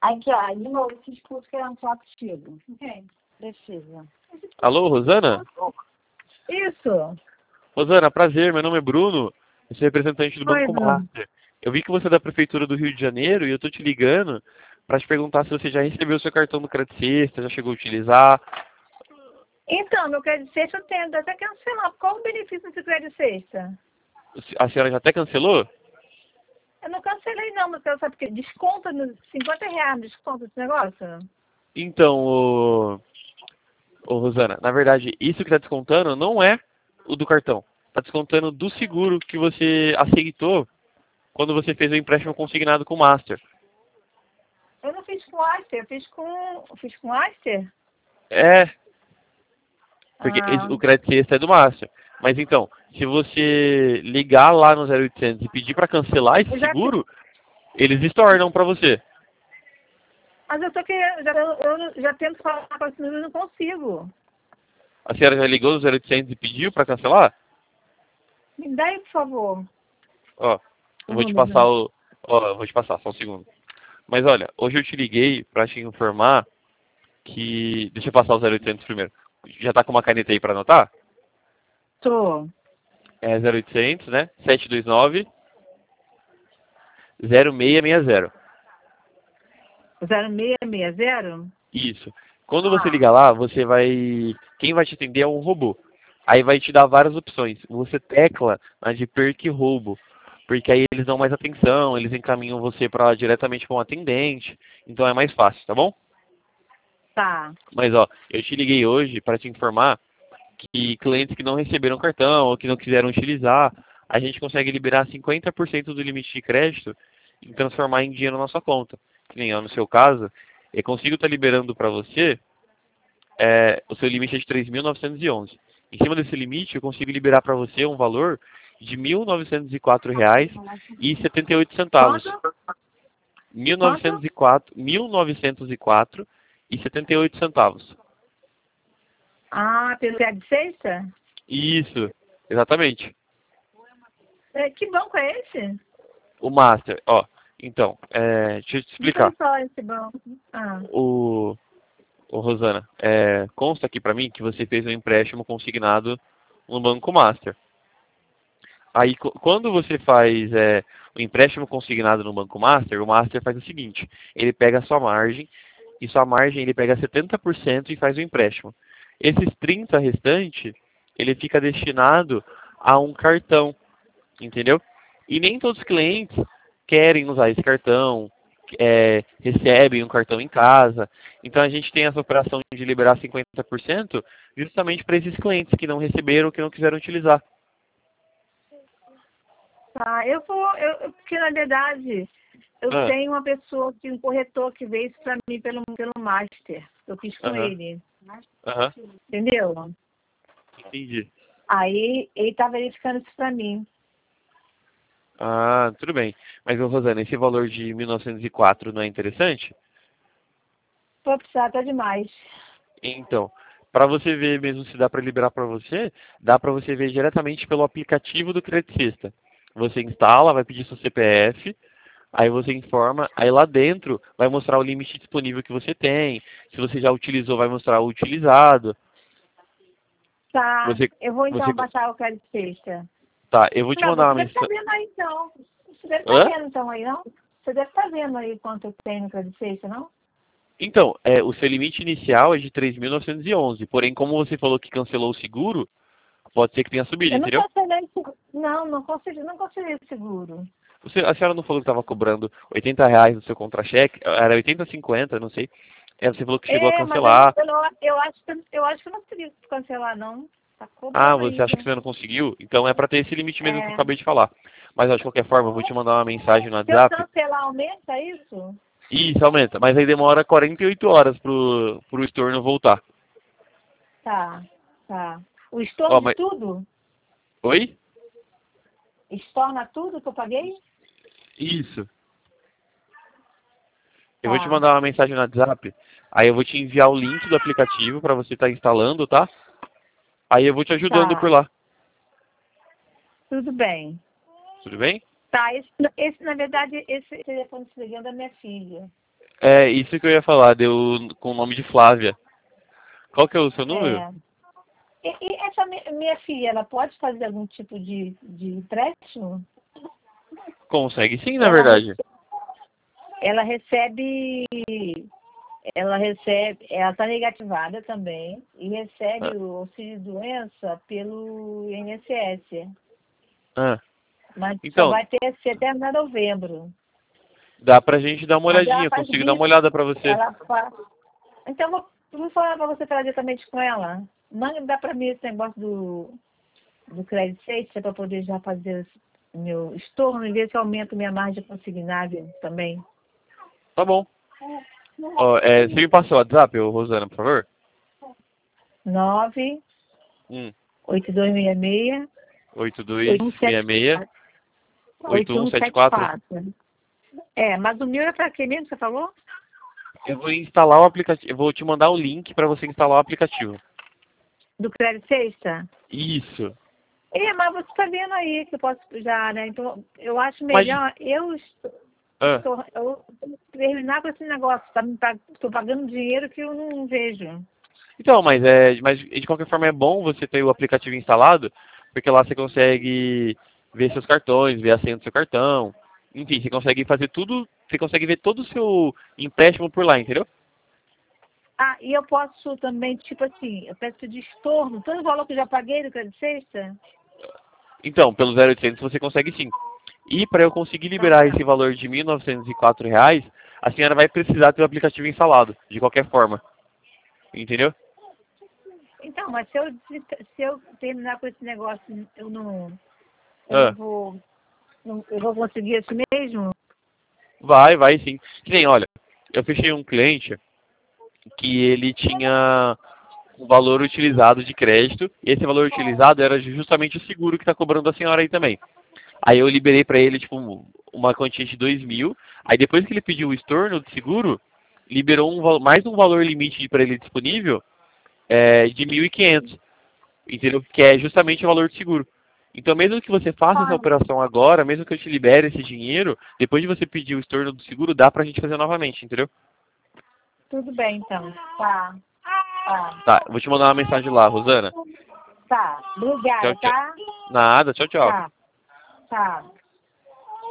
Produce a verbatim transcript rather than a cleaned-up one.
Aqui, ó, de novo, esse escudo que é um fato contigo. Ok, precisa. Alô, Rosana? Isso. Rosana, prazer, meu nome é Bruno, eu sou representante do Oi, Banco Bruno. Master. Eu vi que você é da Prefeitura do Rio de Janeiro e eu tô te ligando para te perguntar se você já recebeu o seu cartão do Crédito Sexta, já chegou a utilizar. Então, meu crédito sexta eu tenho até cancelar. Qual o benefício desse crédito sexta? A senhora já até cancelou? Eu não cancelei não, mas eu sabe porque desconta nos cinquenta reais, desconta esse negócio? Então, ô, ô Rosana, na verdade, isso que está descontando não é o do cartão. Está descontando do seguro que você aceitou quando você fez o empréstimo consignado com o Master. Eu não fiz com Aster, eu fiz com. Fiz com Aster? É, porque Ah, esse- o crédito sexta é do Master. Mas então, se você ligar lá no zero oitocentos e pedir para cancelar esse eu já fiz. seguro, eles estornam para você. Mas eu tô querendo, já, eu, eu já tento falar com esse número e não consigo. A senhora já ligou no zero oitocentos e pediu para cancelar? Me dá aí, por favor. Ó, eu O vou te passar número. o... Ó, eu vou te passar, só um segundo. Mas olha, hoje eu te liguei para te informar que... Deixa eu passar o zero oitocentos primeiro. Já tá com uma caneta aí para anotar? Tô. É zero oitocentos, né? sete dois nove, zero seis seis zero. zero seis seis zero? Isso. Quando você Ah, ligar lá, você vai... Quem vai te atender é um robô. Aí vai te dar várias opções. Você tecla na de perca e roubo. Porque aí eles dão mais atenção, eles encaminham você para diretamente para um atendente. Então é mais fácil, tá bom? tá. Mas ó, eu te liguei hoje para te informar que clientes que não receberam cartão ou que não quiseram utilizar, a gente consegue liberar cinquenta por cento do limite de crédito e transformar em dinheiro na sua conta. Que nem eu, no seu caso, eu consigo estar liberando para você, é, o seu limite é de três mil novecentos e onze. Em cima desse limite, eu consigo liberar para você um valor de mil novecentos e quatro reais e setenta e oito centavos. Quanto? mil Quanto? novecentos e quatro, mil novecentos e quatro e setenta e oito centavos. Ah, pelo crédito sexta? Isso, exatamente. É, que banco é esse? O Master, ó. Então, é, deixa eu te Nunca ouvi explicar. falar desse banco. Ah, O, o Rosana, é, consta aqui pra mim que você fez um empréstimo consignado no Banco Master. Aí, co- quando você faz é, o empréstimo consignado no Banco Master, o Master faz o seguinte: ele pega a sua margem e sua margem ele pega setenta por cento e faz o empréstimo. Esses trinta por cento restante, ele fica destinado a um cartão, entendeu? E nem todos os clientes querem usar esse cartão, é, recebem um cartão em casa. Então a gente tem essa operação de liberar cinquenta por cento justamente para esses clientes que não receberam, que não quiseram utilizar. tá. Eu vou, eu, eu- porque na verdade eu Ah, tenho uma pessoa, que, um corretor que veio isso pra mim pelo, pelo Master. Eu fiz com aham, ele. aham, Entendeu? entendi. Aí ele tá verificando isso pra mim. Ah, tudo bem. Mas, ô, Rosana, esse valor de mil novecentos e quatro não é interessante? Vou precisar até demais. Então, para você ver mesmo se dá para liberar para você, dá para você ver diretamente pelo aplicativo do Credicista. Você instala, vai pedir seu C P F, aí você informa, aí lá dentro vai mostrar o limite disponível que você tem. Se você já utilizou, vai mostrar o utilizado. Tá. Você, Eu vou você, então baixar o crédito sexta. tá, eu vou te Não, mandar uma você deve estar mensagem. vendo aí então. Você deve estar Hã? vendo então aí, não? Você deve estar vendo aí quanto tem no crédito sexta, não? Então, é, o seu limite inicial é de três mil novecentos e onze. Porém, como você falou que cancelou o seguro, pode ser que tenha subido, Eu não entendeu? cancelei seguro. Não, não consegui, não consegui seguro. Você, a senhora não falou que estava cobrando oitenta reais no seu contra-cheque? Era oitenta, cinquenta, não sei. É, você falou que chegou a É, mas eu, não, cancelar. eu, não, eu, acho, que, eu acho que eu não consegui cancelar, não. Tá Ah, cobrando você acha que ainda. você não conseguiu? Então é para ter esse limite mesmo que eu É. acabei de falar. Mas ó, de qualquer forma, eu vou te mandar uma mensagem no Se eu WhatsApp. cancelar, aumenta isso? Isso, aumenta. Mas aí demora quarenta e oito horas pro, pro estorno voltar. Tá, tá. O Ó, estorno de mas... tudo? Oi? Estorna tudo que eu paguei? Isso. Eu vou te Tá, mandar uma mensagem no WhatsApp. Aí eu vou te enviar o link do aplicativo para você estar instalando, tá? Aí eu vou te ajudando por tá. lá. Tudo bem. Tudo bem? Tá, esse, esse na verdade, esse telefone se ligando é da minha filha. É, isso que eu ia falar, deu com o nome de Flávia. Qual que é o seu número? É. E, e essa mi- minha filha, ela pode fazer algum tipo de, de empréstimo? Consegue sim, na Ela, verdade. ela recebe, ela recebe, ela está negativada também e recebe Ah, o auxílio doença pelo I N S S, ah. mas só Então, vai ter ser até novembro. dá pra gente dar uma Mas ela olhadinha, faz consigo dar uma bico, olhada pra você. ela faz. Então vou, vou falar para você falar diretamente com ela. Manda para mim esse negócio do, do crédito safe para poder já fazer o meu estorno e ver se aumenta minha margem consignável também. Tá bom. Ó, é, você me passa o WhatsApp, ô, Rosana, por favor? nove Hum, oito dois seis seis oito dois oito um seis sete seis, oito oito um um sete sete quatro. quatro. É, mas o meu é para quê mesmo que você falou? Eu vou instalar o aplicativo, eu vou te mandar o link pra você instalar o aplicativo. Do crédito sexta? Isso. É, mas você está vendo aí que eu posso já, né? Então, eu acho Mas, melhor eu, est- ah, estou, eu terminar com esse negócio. Tá, me pag- estou pagando dinheiro que eu não vejo. então, mas é, mas de qualquer forma é bom você ter o aplicativo instalado, porque lá você consegue ver seus cartões, ver a senha do seu cartão. Enfim, você consegue fazer tudo, você consegue ver todo o seu empréstimo por lá, entendeu? Ah, e eu posso também, tipo assim, eu peço de estorno, todo o valor que eu já paguei do crédito sexta? Então, pelo zero oitocentos você consegue sim. E para eu conseguir Então liberar tá. esse valor de mil novecentos e quatro reais, a senhora vai precisar ter o aplicativo instalado, de qualquer forma. Entendeu? Então, mas se eu, se eu terminar com esse negócio, eu não, eu não Ah, vou, não, eu vou conseguir isso mesmo? vai, vai sim. Que nem, olha, eu fechei um cliente que ele tinha um valor utilizado de crédito, e esse valor utilizado era justamente o seguro que está cobrando a senhora aí também. Aí eu liberei para ele, tipo, uma quantia de dois mil, aí depois que ele pediu o estorno do seguro, liberou um, val- mais um valor limite para ele disponível, é, de mil e quinhentos, entendeu? Que é justamente o valor do seguro. Então, mesmo que você faça essa Ah, operação agora, mesmo que eu te libere esse dinheiro, depois de você pedir o estorno do seguro, dá pra gente fazer novamente, entendeu? tudo bem, então. Tá, tá, Tá, eu vou te mandar uma mensagem lá, Rosana. tá. Tchau, Obrigada, tchau. tá? Nada, tchau, tchau. Tá, tá.